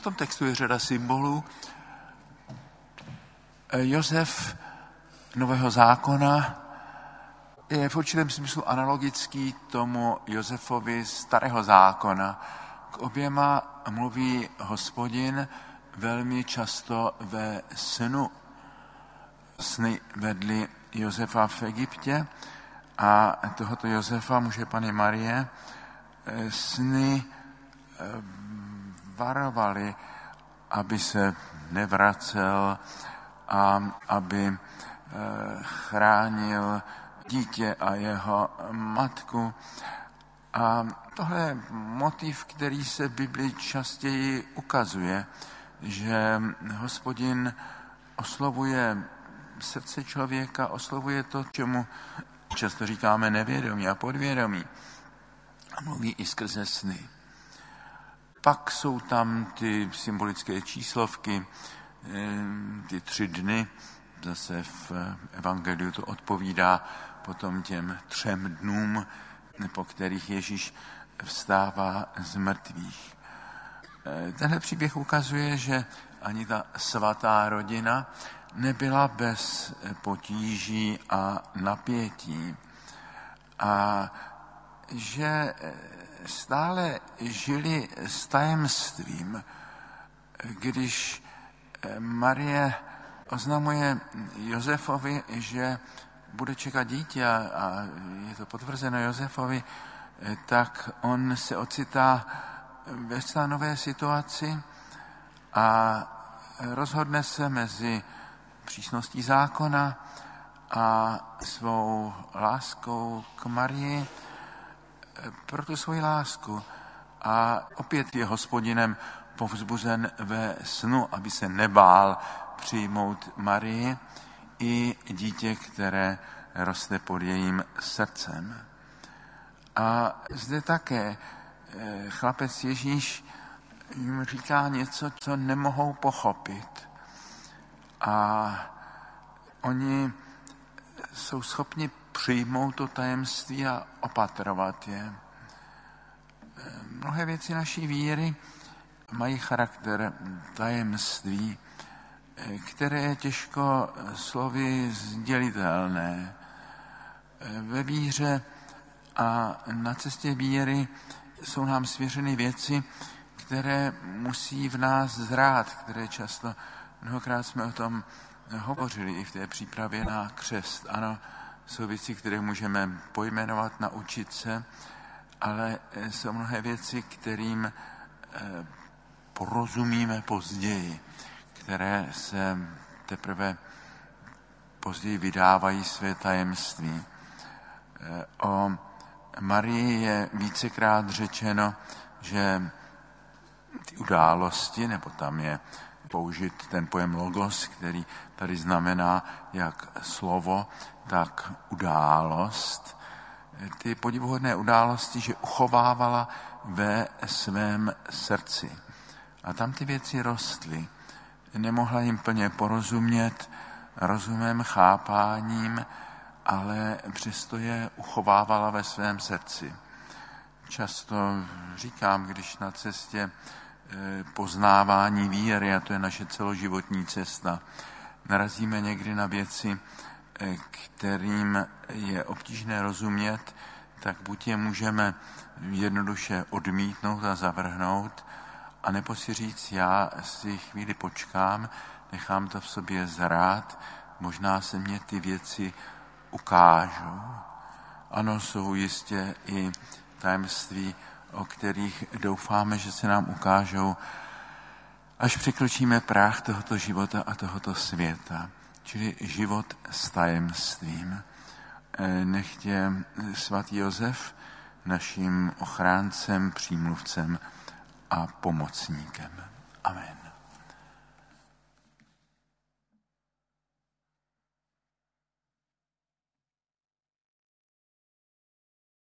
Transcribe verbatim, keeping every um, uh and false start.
tom textu je řada symbolů. Josef Nového zákona je v určitém smyslu analogický tomu Josefovi Starého zákona. K oběma mluví Hospodin velmi často ve snu. Sny vedly Josefa v Egyptě a tohoto Josefa, muže Panny Marie, sny varovali, aby se nevracel a aby chránil dítě a jeho matku. A tohle je motiv, který se v Biblii častěji ukazuje, že Hospodin oslovuje srdce člověka, oslovuje to, čemu často říkáme nevědomí a podvědomí. A mluví i skrze sny. Pak jsou tam ty symbolické číslovky, ty tři dny, zase v evangeliu to odpovídá potom těm třem dnům, po kterých Ježíš vstává z mrtvých. Tenhle příběh ukazuje, že ani ta svatá rodina nebyla bez potíží a napětí. A že stále žili s tajemstvím, když Marie oznamuje Josefovi, že bude čekat dítě a je to potvrzeno Josefovi, tak on se ocitá ve své nové situaci a rozhodne se mezi přísností zákona a svou láskou k Marii pro tu svoji lásku. A opět je Hospodinem povzbuzen ve snu, aby se nebál přijmout Marii i dítě, které roste pod jejím srdcem. A zde také chlapec Ježíš jim říká něco, co nemohou pochopit. A oni jsou schopni přijmout to tajemství a opatrovat je. Mnohé věci naší víry mají charakter tajemství, které je těžko slovy sdělitelné. Ve víře a na cestě víry jsou nám svěřeny věci, které musí v nás zrát, které často, mnohokrát jsme o tom hovořili i v té přípravě na křest. Ano, jsou věci, které můžeme pojmenovat, naučit se, ale jsou mnohé věci, kterým porozumíme později, které se teprve později vydávají své tajemství. O Marii je vícekrát řečeno, že ty události, nebo tam je použit ten pojem logos, který tady znamená jak slovo, tak událost. Ty podivuhodné události, že uchovávala ve svém srdci. A tam ty věci rostly. Nemohla jim plně porozumět rozumem, chápáním, ale přesto je uchovávala ve svém srdci. Často říkám, když na cestě poznávání víry, a to je naše celoživotní cesta, narazíme někdy na věci, kterým je obtížné rozumět, tak buď je můžeme jednoduše odmítnout a zavrhnout, anebo si říct, já si chvíli počkám, nechám to v sobě zrát, možná se mě ty věci ukážou. Ano, jsou jistě i tajemství, o kterých doufáme, že se nám ukážou, až překročíme práh tohoto života a tohoto světa. Čili život s tajemstvím. Nechť je svatý Josef naším ochráncem, přímluvcem a pomocníkem. Amen.